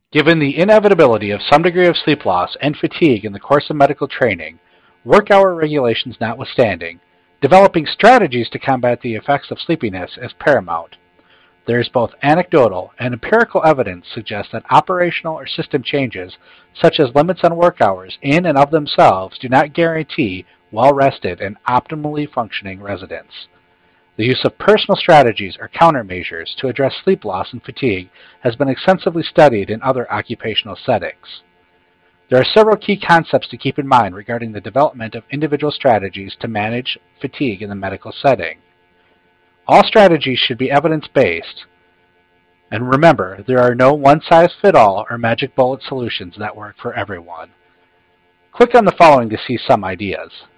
Given the inevitability of some degree of sleep loss and fatigue in the course of medical training, work hour regulations notwithstanding, developing strategies to combat the effects of sleepiness is paramount. There is both anecdotal and empirical evidence suggests that operational or system changes, such as limits on work hours, in and of themselves do not guarantee well-rested and optimally functioning residents. The use of personal strategies or countermeasures to address sleep loss and fatigue has been extensively studied in other occupational settings. There are several key concepts to keep in mind regarding the development of individual strategies to manage fatigue in the medical setting. All strategies should be evidence-based, and remember, there are no one-size-fits-all or magic bullet solutions that work for everyone. Click on the following to see some ideas.